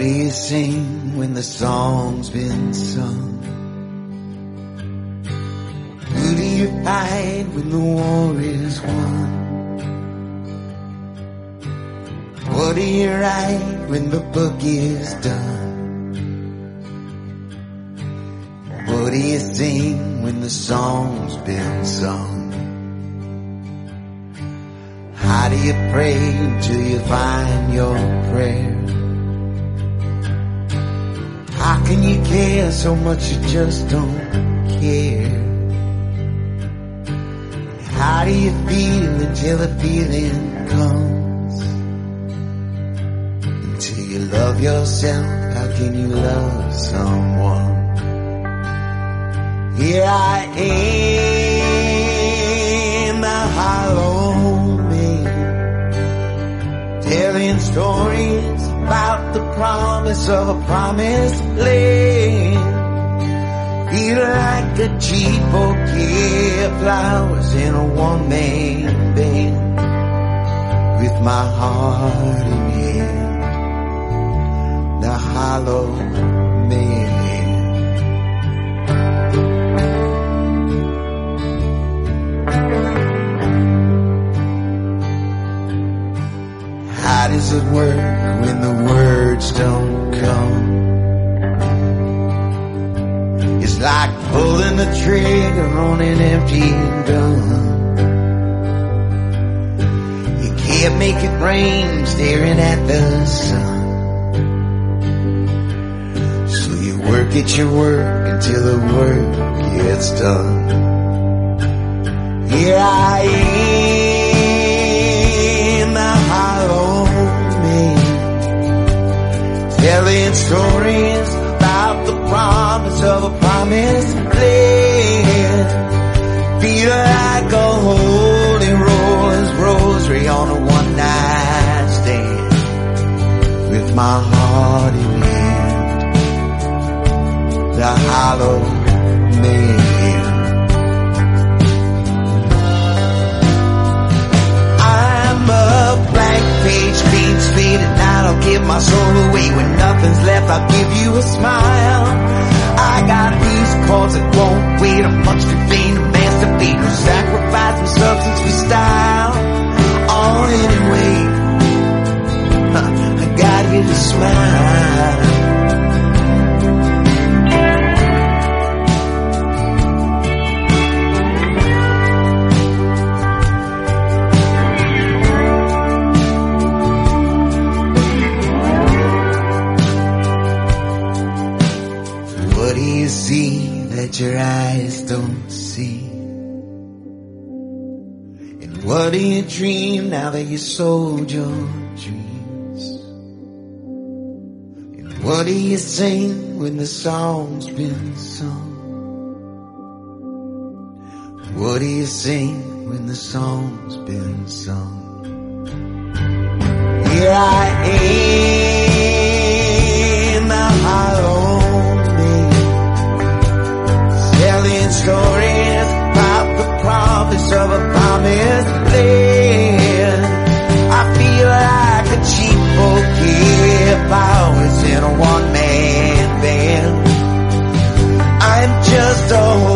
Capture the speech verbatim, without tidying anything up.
do you sing when the song's been sung? Who do you fight when the war is won? What do you write when the book is done? What do you sing when the song's been sung? How do you pray till you find your prayer? How can you care so much you just don't care? How do you feel until the feeling comes? Until you love yourself, how can you love someone? Here I am, the hollow man, telling stories about the promise of a promised land. Feel like a cheap bouquet of flowers in a one-man band, with my heart in hand, the hollow man. How does it work when the words don't come? It's like pulling the trigger on an empty gun. You can't make it rain staring at the sun. So you work at your work until the work gets done. Here I am, the hollow man, telling stories about the promise of a promised land. Feel like a holy roller's rosary on a one-night stand, with my heart in hand, the hollow man. I'm a blank page, clean slate, and I don't give my soul away. When nothing's left, I'll give you a smile. I got these chords that won't wait. I'm much too vain to masturbate or sacrifice my substance for style. Oh, anyway, I got you to smile. What do you see that your eyes don't see? And what do you dream now that you sold your dreams? And what do you sing when the song's been sung? What do you sing when the song's been sung? Here I am, the hollow, telling stories about the promise of a promised land. I feel like a cheap bouquet of flowers in a one-man band. I'm just a